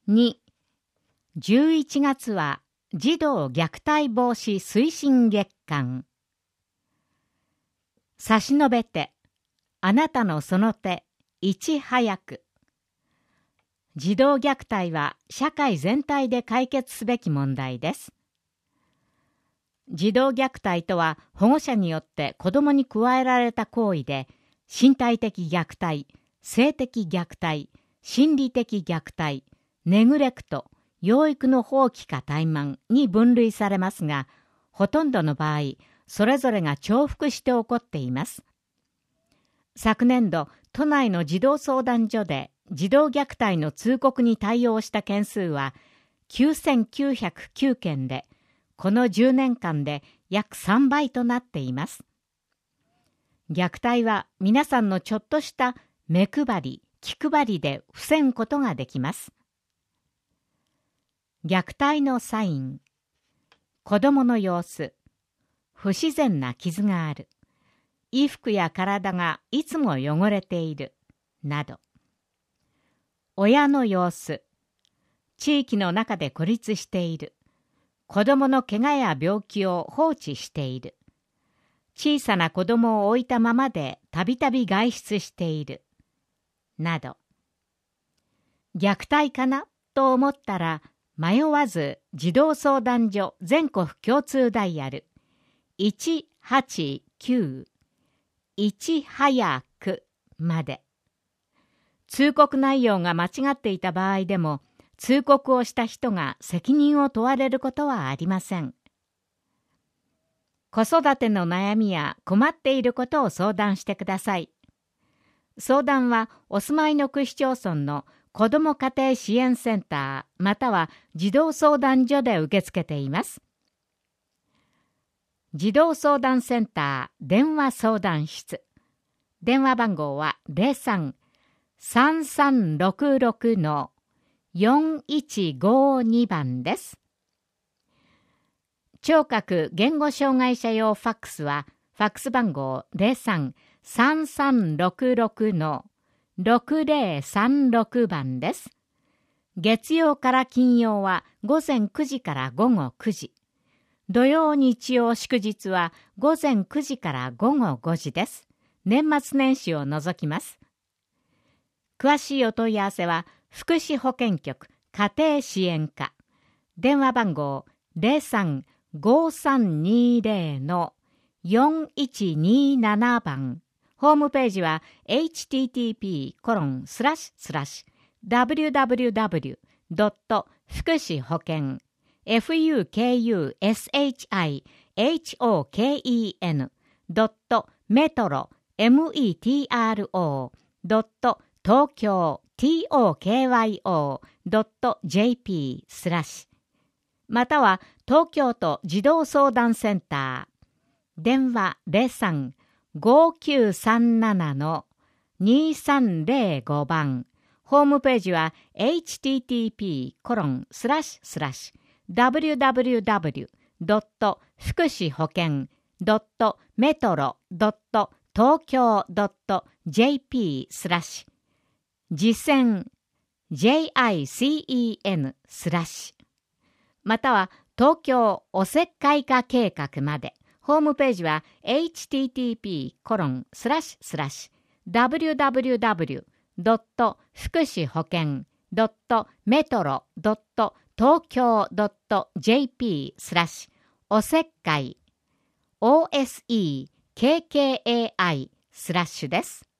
2、11月は児童虐待防止推進月間。差し伸べて、あなたのその手、いち早く。児童虐待は社会全体で解決すべき問題です。児童虐待とは保護者によって子どもに加えられた行為で、身体的虐待、性的虐待、心理的虐待、ネグレクト、養育の放棄か怠慢に分類されますが、ほとんどの場合、それぞれが重複して起こっています。昨年度、都内の児童相談所で児童虐待の通告に対応した件数は9909件で、この10年間で約3倍となっています。虐待は皆さんのちょっとした目配り、気配りで防ぐことができます。虐待のサイン。子供の様子。不自然な傷がある。衣服や体がいつも汚れている。など。親の様子。地域の中で孤立している。子供の怪我や病気を放置している。小さな子供を置いたままでたびたび外出している。など。虐待かなと思ったら、迷わず児童相談所全国共通ダイヤル189-1早くまで。通告内容が間違っていた場合でも、通告をした人が責任を問われることはありません。子育ての悩みや困っていることを相談してください。相談はお住まいの区市町村の子ども家庭支援センターまたは児童相談所で受け付けています。児童相談センター電話相談室。電話番号は03-3366-4152番です。聴覚言語障害者用ファックスはファックス番号03-3366-6036番です。月曜から金曜は午前9時から午後9時。土曜日曜祝日は午前9時から午後5時です。年末年始を除きます。詳しいお問い合わせは福祉保健局家庭支援課。電話番号03-5320-4127番。ホームページは http://www. 福祉保健 fukushikmetro.metro.tokyo.jp/ または東京都児童相談センター電話03-5937-2305番。ホームページは http://www. 福祉保健 .metro.tokyo.jp/ 実践 JICEN/ または東京おせっかい化計画まで。ホームページは http://www. 福祉保健 .metro.tokyo.jp/ おせっかい OSEKKAI/ です。